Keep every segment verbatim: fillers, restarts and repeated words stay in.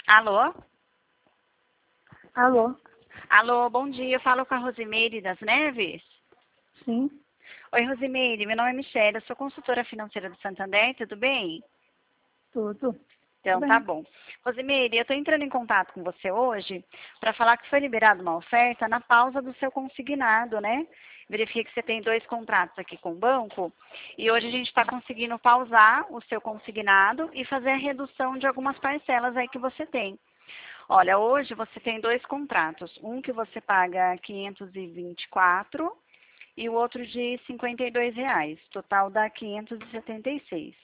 Alô? Alô? Alô, bom dia. Eu falo com a Rosimeire das Neves. Sim, Oi, Rosimeire. Meu nome é Michelle. Eu sou consultora financeira do Santander. Tudo bem? tudo. Tudo Então, tá bem. bom. Rosimeire, eu estou entrando em contato com você hoje para falar que foi liberada uma oferta na pausa do seu consignado, né? Verifiquei que você tem dois contratos aqui com o banco e hoje a gente está conseguindo pausar o seu consignado e fazer a redução de algumas parcelas aí que você tem. Olha, hoje você tem dois contratos, um que você paga quinhentos e vinte e quatro e o outro de cinquenta e dois reais, total dá quinhentos e setenta e seis.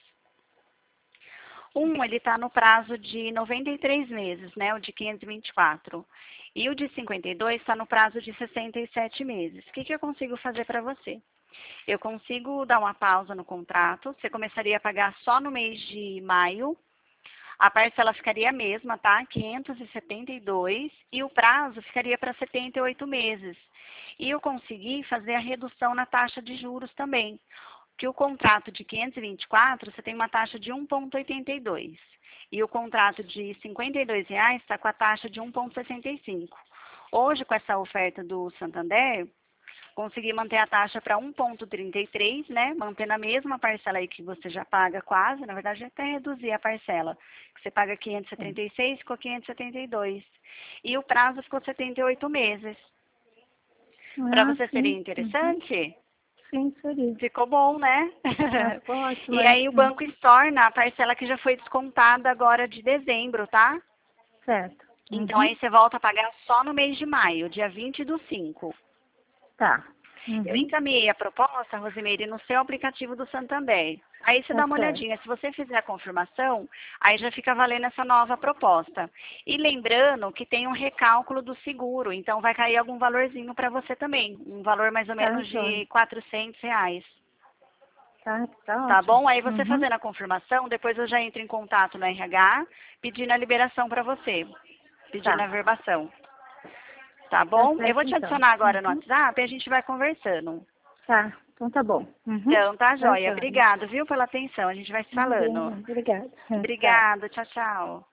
Um, ele está no prazo de noventa e três meses, né, o de quinhentos e vinte e quatro. E o de cinquenta e dois está no prazo de sessenta e sete meses. O que, que eu consigo fazer para você? Eu consigo dar uma pausa no contrato, você começaria a pagar só no mês de maio, a parcela ficaria a mesma, tá? quinhentos e setenta e dois e o prazo ficaria para setenta e oito meses. E eu consegui fazer a redução na taxa de juros também. Que o contrato de quinhentos e vinte e quatro você tem uma taxa de um vírgula oitenta e dois e o contrato de cinquenta e dois reais está com a taxa de um vírgula sessenta e cinco. Hoje, com essa oferta do Santander, consegui manter a taxa para um vírgula trinta e três, né? Mantendo a mesma parcela aí que você já paga quase, na verdade até reduzir a parcela. Que você paga quinhentos e setenta e seis, ficou quinhentos e setenta e dois. E o prazo ficou setenta e oito meses. Para Ah, você seria sim. Uhum. interessante? Sim, seria. Ficou bom, né? Ah, ficou ótimo, E é. aí o Uhum. banco estorna a parcela que já foi descontada agora de dezembro, tá? Certo. Então aí Uhum. você volta a pagar só no mês de maio, dia vinte do cinco. Tá. Eu Uhum. encaminhei a proposta, Rosimeire, no seu aplicativo do Santander. Aí você Tá dá uma certo. olhadinha. Se você fizer a confirmação, aí já fica valendo essa nova proposta. E lembrando que tem um recálculo do seguro, então vai cair algum valorzinho para você também. Um valor mais ou Tá, menos joia. de quatrocentos reais. Tá, tá Tá ótimo. bom? Aí você Uhum. fazendo a confirmação, depois eu já entro em contato no R H, pedindo a liberação para você, pedindo a Tá. verbação. Tá Tá bom? Eu vou certo, te então. adicionar agora no Uhum. WhatsApp e a gente vai conversando. Tá. Então tá bom. Uhum. Então, tá, Tá, joia. joia. Obrigado, viu, pela atenção. A gente vai se falando. Imagina. Obrigada. Tchau. Obrigado. Tchau, tchau.